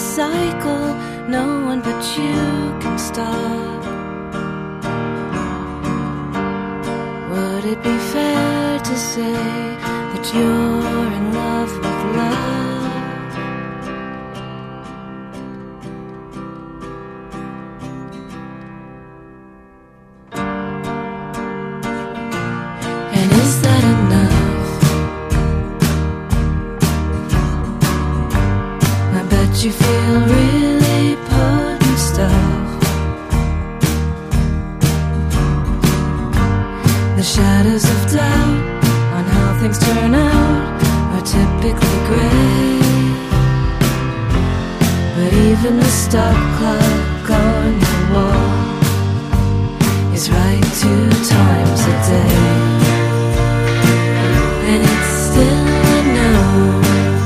cycle no one but you can stop. Would it be fair to say that you're in love with love? And is that enough? I bet you feel really potent stuff. The shadows of doubt on how things turn out are typically gray. But even the stop clock on your wall is right 2 times a day. And it's still unknown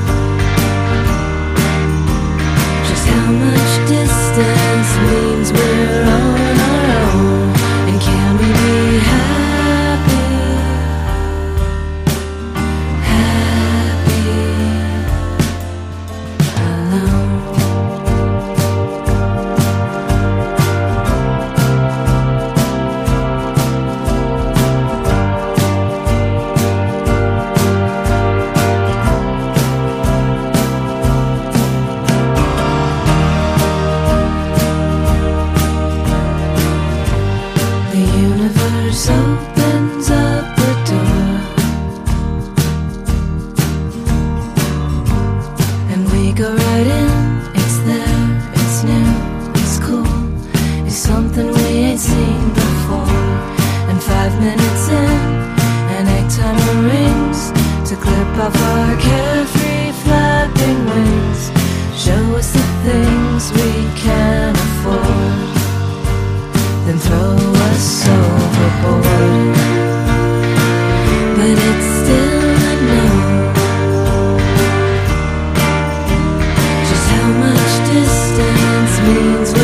just how much distance means we're on our own. And can we be happy alone? The universe opens up the door, and we go right in. It's there, it's new, it's cool, it's something we ain't seen before. And 5 minutes in, an egg timer rings to clip off our carefree flapping wings. Show us the things we can afford, then throw us overboard. But it's still unknown just how much distance means